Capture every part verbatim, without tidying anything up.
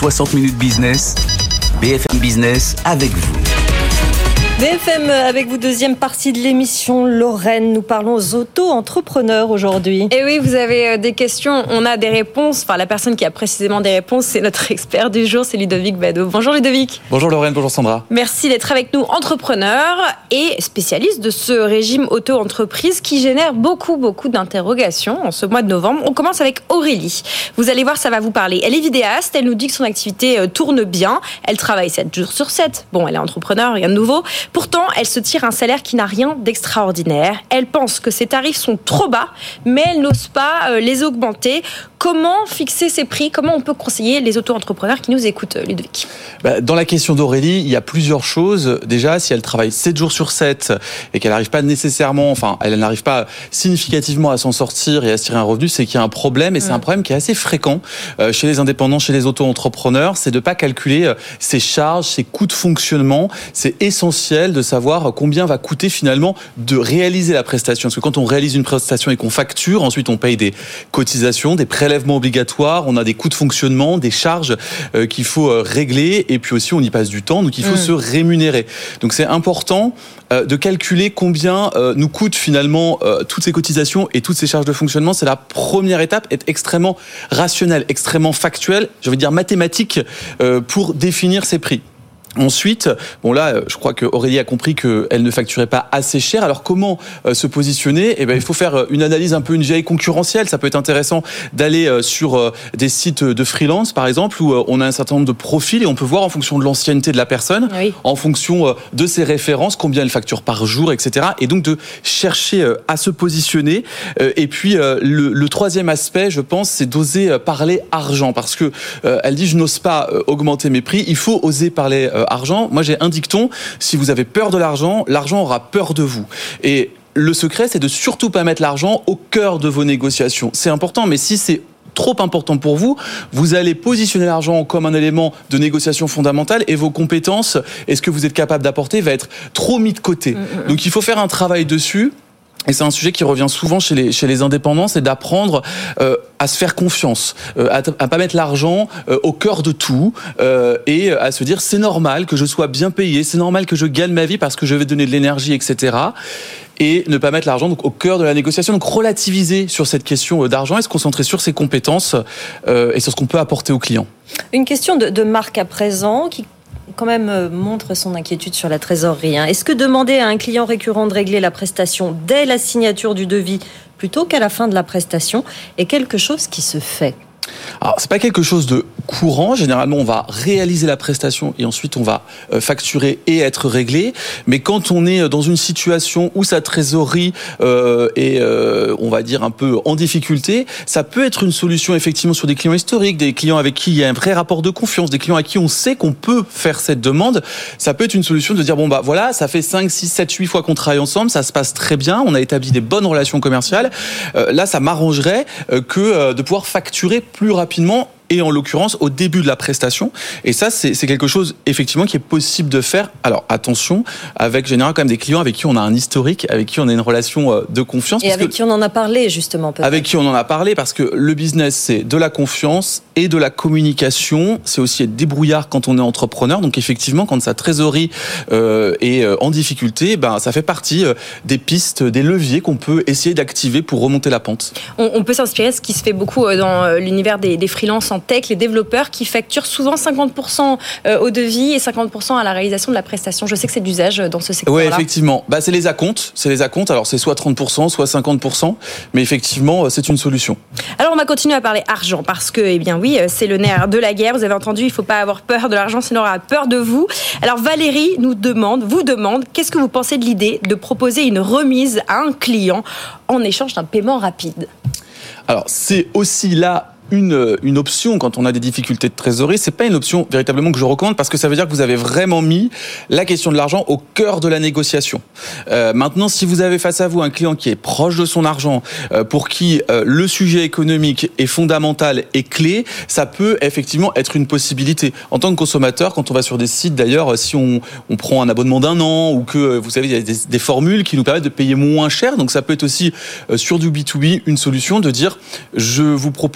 soixante minutes business, B F M Business avec vous. B F M avec vous, deuxième partie de l'émission. Lorraine, nous parlons aux auto-entrepreneurs aujourd'hui. Et oui, vous avez des questions, on a des réponses. Enfin, la personne qui a précisément des réponses, c'est notre expert du jour, c'est Ludovic Bado. Bonjour Ludovic. Bonjour Lorraine, bonjour Sandra. Merci d'être avec nous, entrepreneur et spécialiste de ce régime auto-entreprise qui génère beaucoup, beaucoup d'interrogations en ce mois de novembre. On commence avec Aurélie. Vous allez voir, ça va vous parler. Elle est vidéaste, elle nous dit que son activité tourne bien. Elle travaille sept jours sur sept. Bon, elle est entrepreneur, rien de nouveau. Pourtant, elle se tire un salaire qui n'a rien d'extraordinaire. Elle pense que ses tarifs sont trop bas, mais elle n'ose pas les augmenter. Comment fixer ses prix ? Comment on peut conseiller les auto-entrepreneurs qui nous écoutent, Ludovic ? Bah, dans la question d'Aurélie, il y a plusieurs choses. Déjà, si elle travaille sept jours sur sept et qu'elle n'arrive pas nécessairement, enfin, elle n'arrive pas significativement à s'en sortir et à se tirer un revenu, c'est qu'il y a un problème, et c'est mmh. un problème qui est assez fréquent euh, chez les indépendants, chez les auto-entrepreneurs, c'est de ne pas calculer euh, ses charges, ses coûts de fonctionnement. C'est essentiel de savoir combien va coûter finalement de réaliser la prestation. Parce que quand on réalise une prestation et qu'on facture, ensuite on paye des cotisations, des prélèvements obligatoires, on a des coûts de fonctionnement, des charges euh, qu'il faut euh, régler, et puis aussi on y passe du temps, donc il faut mmh. se rémunérer. Donc c'est important euh, de calculer combien euh, nous coûtent finalement euh, toutes ces cotisations et toutes ces charges de fonctionnement. C'est la première étape, être extrêmement rationnel, extrêmement factuel, je veux dire mathématique, euh, pour définir ses prix. Ensuite, bon là, je crois que Aurélie a compris qu'elle ne facturait pas assez cher. Alors comment euh, se positionner ? Eh ben, il faut faire une analyse un peu, une veille concurrentielle. Ça peut être intéressant d'aller euh, sur euh, des sites de freelance, par exemple, où euh, on a un certain nombre de profils et on peut voir en fonction de l'ancienneté de la personne, oui. en fonction euh, de ses références, combien elle facture par jour, et cetera. Et donc de chercher euh, à se positionner. Euh, et puis euh, le, le troisième aspect, je pense, c'est d'oser euh, parler argent, parce que euh, elle dit je n'ose pas euh, augmenter mes prix. Il faut oser parler euh, argent. Moi, j'ai un dicton, si vous avez peur de l'argent, l'argent aura peur de vous. Et le secret, c'est de surtout pas mettre l'argent au cœur de vos négociations. C'est important, mais si c'est trop important pour vous, vous allez positionner l'argent comme un élément de négociation fondamentale, et vos compétences et ce que vous êtes capable d'apporter va être trop mis de côté. Mmh. Donc, il faut faire un travail dessus. Et c'est un sujet qui revient souvent chez les chez les indépendants, c'est d'apprendre euh, à se faire confiance, euh, à, à pas mettre l'argent euh, au cœur de tout, euh, et à se dire c'est normal que je sois bien payé, c'est normal que je gagne ma vie parce que je vais donner de l'énergie, et cetera. Et ne pas mettre l'argent donc au cœur de la négociation, donc relativiser sur cette question d'argent et se concentrer sur ses compétences euh, et sur ce qu'on peut apporter aux clients. Une question de, de Marc à présent qui quand même montre son inquiétude sur la trésorerie. Est-ce que demander à un client récurrent de régler la prestation dès la signature du devis plutôt qu'à la fin de la prestation est quelque chose qui se fait ? Alors, c'est pas quelque chose de courant. Généralement, on va réaliser la prestation et ensuite on va facturer et être réglé. Mais quand on est dans une situation où sa trésorerie euh, est, euh, on va dire, un peu en difficulté, ça peut être une solution effectivement sur des clients historiques, des clients avec qui il y a un vrai rapport de confiance, des clients à qui on sait qu'on peut faire cette demande. Ça peut être une solution de dire, bon bah voilà, ça fait cinq, six, sept, huit fois qu'on travaille ensemble, ça se passe très bien, on a établi des bonnes relations commerciales. Euh, là, ça m'arrangerait euh, que euh, de pouvoir facturer plus rapidement, et en l'occurrence au début de la prestation. Et ça, c'est, c'est quelque chose effectivement qui est possible de faire. Alors attention, avec généralement quand même des clients avec qui on a un historique, avec qui on a une relation de confiance. Et avec qui on en a parlé justement peut-être. Avec qui on en a parlé, parce que le business, c'est de la confiance et de la communication. C'est aussi être débrouillard quand on est entrepreneur. Donc effectivement, quand sa trésorerie euh, est en difficulté, ben, ça fait partie euh, des pistes, des leviers qu'on peut essayer d'activer pour remonter la pente. On, on peut s'inspirer de ce qui se fait beaucoup dans l'univers des, des freelances en tech, les développeurs qui facturent souvent cinquante pour cent au devis et cinquante pour cent à la réalisation de la prestation. Je sais que c'est d'usage dans ce secteur-là. Oui, effectivement. Bah, c'est les acomptes. C'est les acomptes. Alors, c'est soit trente pour cent, soit cinquante pour cent. Mais effectivement, c'est une solution. Alors, on va continuer à parler argent parce que, eh bien oui, c'est le nerf de la guerre. Vous avez entendu, il ne faut pas avoir peur de l'argent, sinon on aura peur de vous. Alors, Valérie nous demande, vous demande, qu'est-ce que vous pensez de l'idée de proposer une remise à un client en échange d'un paiement rapide ? Alors, c'est aussi là Une, une option quand on a des difficultés de trésorerie. C'est pas une option véritablement que je recommande, parce que ça veut dire que vous avez vraiment mis la question de l'argent au cœur de la négociation. Euh, maintenant, si vous avez face à vous un client qui est proche de son argent, euh, pour qui euh, le sujet économique est fondamental et clé, ça peut effectivement être une possibilité. En tant que consommateur, quand on va sur des sites, d'ailleurs, si on, on prend un abonnement d'un an, ou que, vous savez, il y a des, des formules qui nous permettent de payer moins cher, donc ça peut être aussi euh, sur du B deux B une solution de dire, je vous propose une remise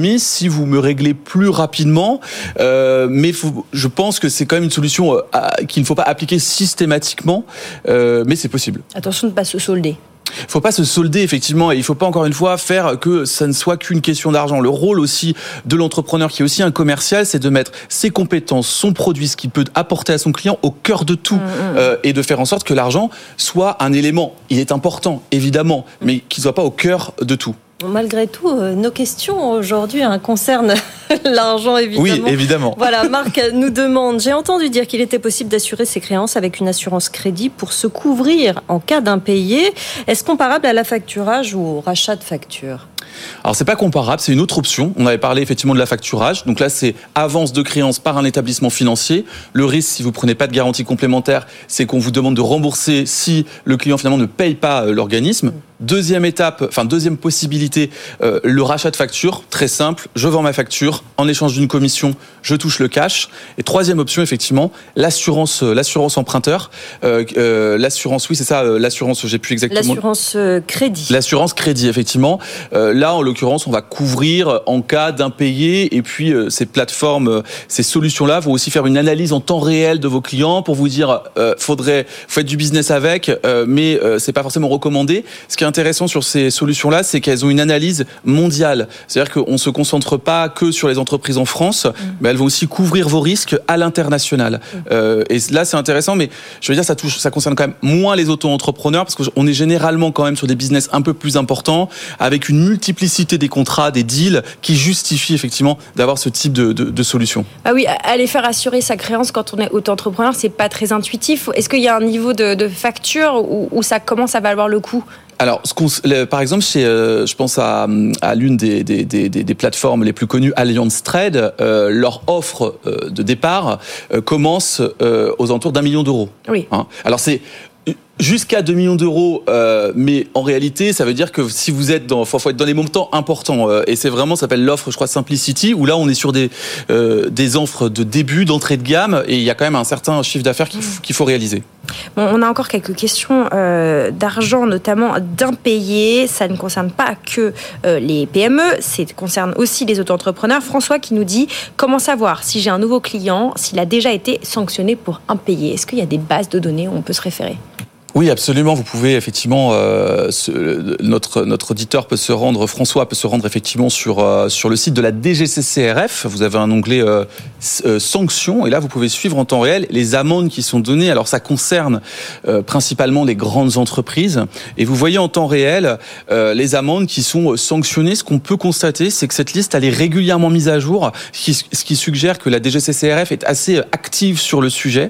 compromis si vous me réglez plus rapidement. Euh, mais faut, je pense que c'est quand même une solution euh, à, qu'il ne faut pas appliquer systématiquement, euh, mais c'est possible. Attention de ne pas se solder. Il ne faut pas se solder, effectivement, et il ne faut pas, encore une fois, faire que ça ne soit qu'une question d'argent. Le rôle aussi de l'entrepreneur, qui est aussi un commercial, c'est de mettre ses compétences, son produit, ce qu'il peut apporter à son client au cœur de tout, mmh, mmh. Euh, et de faire en sorte que l'argent soit un élément. Il est important, évidemment, mais qu'il ne soit pas au cœur de tout. Malgré tout, euh, nos questions aujourd'hui hein, concernent l'argent, évidemment. Oui, évidemment. Voilà, Marc nous demande, j'ai entendu dire qu'il était possible d'assurer ses créances avec une assurance crédit pour se couvrir en cas d'impayé. Est-ce comparable à l'affacturage ou au rachat de facture ? Alors, c'est pas comparable, c'est une autre option. On avait parlé effectivement de l'affacturage. Donc là, c'est avance de créance par un établissement financier. Le risque, si vous prenez pas de garantie complémentaire, c'est qu'on vous demande de rembourser si le client finalement ne paye pas l'organisme. Deuxième étape, enfin deuxième possibilité, euh, le rachat de facture, très simple. Je vends ma facture, en échange d'une commission, je touche le cash. Et troisième option, effectivement, l'assurance, l'assurance emprunteur. Euh, euh, l'assurance, oui, c'est ça, euh, l'assurance, j'ai plus exactement. L'assurance euh, crédit. L'assurance crédit, effectivement. Euh, là, en l'occurrence, on va couvrir en cas d'impayé. Et puis, euh, ces plateformes, euh, ces solutions-là vont aussi faire une analyse en temps réel de vos clients pour vous dire, euh, faudrait, vous faites du business avec, euh, mais euh, c'est pas forcément recommandé. Ce qui est intéressant sur ces solutions-là, c'est qu'elles ont une analyse mondiale. C'est-à-dire qu'on ne se concentre pas que sur les entreprises en France, mmh. mais elles vont aussi couvrir vos risques à l'international. Mmh. Euh, et là, c'est intéressant, mais je veux dire, ça touche, ça concerne quand même moins les auto-entrepreneurs, parce qu'on est généralement quand même sur des business un peu plus importants, avec une multiplicité des contrats, des deals, qui justifient effectivement d'avoir ce type de, de, de solution. Ah oui, aller faire assurer sa créance quand on est auto-entrepreneur, c'est pas très intuitif. Est-ce qu'il y a un niveau de, de facture où, où ça commence à valoir le coup ? Alors, ce qu'on, par exemple, chez, euh, je pense à, à l'une des, des, des, des plateformes les plus connues, Allianz Trade, euh, leur offre euh, de départ euh, commence euh, aux alentours d'un million d'euros. Oui. Hein. Alors, c'est jusqu'à deux millions d'euros, euh, mais en réalité, ça veut dire que si vous êtes dans, faut, faut être dans des montants importants, euh, et c'est vraiment, ça s'appelle l'offre, je crois, Simplicity, où là, on est sur des, euh, des offres de début, d'entrée de gamme, et il y a quand même un certain chiffre d'affaires qu'il faut, qu'il faut réaliser. Bon, on a encore quelques questions euh, d'argent, notamment d'impayés. Ça ne concerne pas que euh, les P M E, ça concerne aussi les auto-entrepreneurs. François qui nous dit, comment savoir si j'ai un nouveau client, s'il a déjà été sanctionné pour impayé ? Est-ce qu'il y a des bases de données où on peut se référer ? Oui, absolument. Vous pouvez effectivement, euh, ce, notre notre auditeur peut se rendre, François peut se rendre effectivement sur euh, sur le site de la D G C C R F. Vous avez un onglet euh, euh, sanctions, et là vous pouvez suivre en temps réel les amendes qui sont données. Alors ça concerne euh, principalement les grandes entreprises, et vous voyez en temps réel euh, les amendes qui sont sanctionnées. Ce qu'on peut constater, c'est que cette liste elle est régulièrement mise à jour, ce qui, ce qui suggère que la D G C C R F est assez active sur le sujet,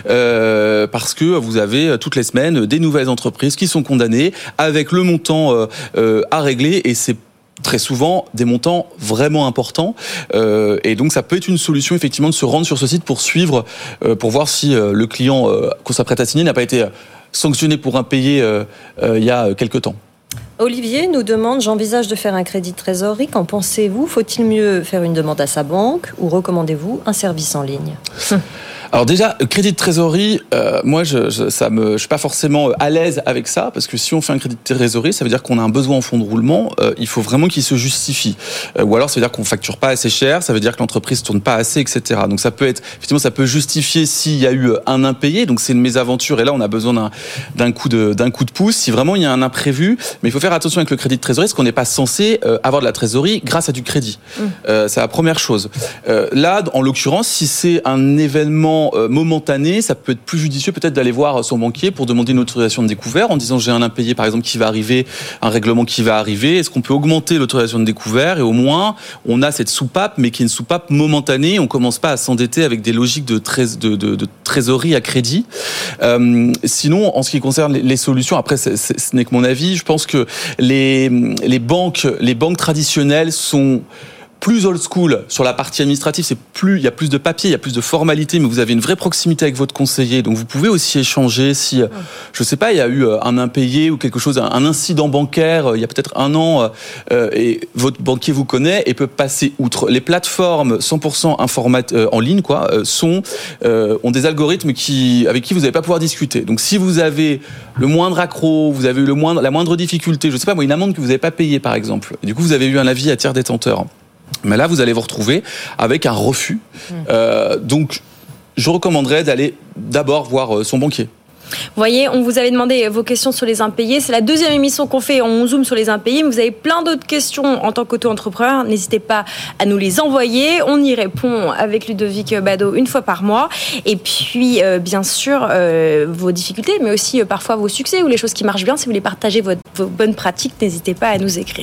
euh, parce que vous avez toutes les semaines des nouvelles entreprises qui sont condamnées avec le montant euh, euh, à régler, et c'est très souvent des montants vraiment importants, euh, et donc ça peut être une solution effectivement de se rendre sur ce site pour suivre, euh, pour voir si euh, le client euh, qu'on s'apprête à signer n'a pas été sanctionné pour impayé euh, euh, il y a quelque temps. Olivier nous demande, j'envisage de faire un crédit de trésorerie, qu'en pensez-vous ? Faut-il mieux faire une demande à sa banque ou recommandez-vous un service en ligne ? Alors déjà, crédit de trésorerie, euh, moi, je, je, ça me, je suis pas forcément à l'aise avec ça, parce que si on fait un crédit de trésorerie, ça veut dire qu'on a un besoin en fonds de roulement. Euh, il faut vraiment qu'il se justifie. Euh, ou alors, ça veut dire qu'on facture pas assez cher, ça veut dire que l'entreprise tourne pas assez, et cetera. Donc ça peut être, effectivement, ça peut justifier s'il y a eu un impayé. Donc c'est une mésaventure, et là, on a besoin d'un, d'un coup de, d'un coup de pouce. Si vraiment il y a un imprévu, mais il faut faire attention avec le crédit de trésorerie, parce qu'on n'est pas censé euh, avoir de la trésorerie grâce à du crédit. Mmh. Euh, c'est la première chose. Euh, là, en l'occurrence, si c'est un événement momentané, ça peut être plus judicieux peut-être d'aller voir son banquier pour demander une autorisation de découvert en disant j'ai un impayé par exemple qui va arriver, un règlement qui va arriver, est-ce qu'on peut augmenter l'autorisation de découvert, et au moins on a cette soupape, mais qui est une soupape momentanée, on commence pas à s'endetter avec des logiques de, trés- de, de, de trésorerie à crédit. Euh, sinon, en ce qui concerne les, les solutions, après c'est, c'est, ce n'est que mon avis, je pense que les, les banques, les banques traditionnelles sont plus old school sur la partie administrative, c'est plus, il y a plus de papier, il y a plus de formalités, mais vous avez une vraie proximité avec votre conseiller, donc vous pouvez aussi échanger si, mmh. je sais pas, il y a eu un impayé ou quelque chose, un incident bancaire, il y a peut-être un an, euh, et votre banquier vous connaît et peut passer outre. Les plateformes cent pour cent informat, euh, en ligne, quoi, euh, sont, euh, ont des algorithmes qui, avec qui vous n'allez pas pouvoir discuter. Donc si vous avez le moindre accroc, vous avez eu le moindre, la moindre difficulté, je sais pas moi, une amende que vous n'avez pas payée par exemple, du coup vous avez eu un avis à tiers détenteur, Mais là, vous allez vous retrouver avec un refus. Mmh. Euh, donc, je recommanderais d'aller d'abord voir son banquier. Vous voyez, on vous avait demandé vos questions sur les impayés. C'est la deuxième émission qu'on fait. On zoome sur les impayés. Mais vous avez plein d'autres questions en tant qu'auto-entrepreneur. N'hésitez pas à nous les envoyer. On y répond avec Ludovic Bado une fois par mois. Et puis, euh, bien sûr, euh, vos difficultés, mais aussi euh, parfois vos succès ou les choses qui marchent bien. Si vous voulez partager votre, vos bonnes pratiques, n'hésitez pas à nous écrire.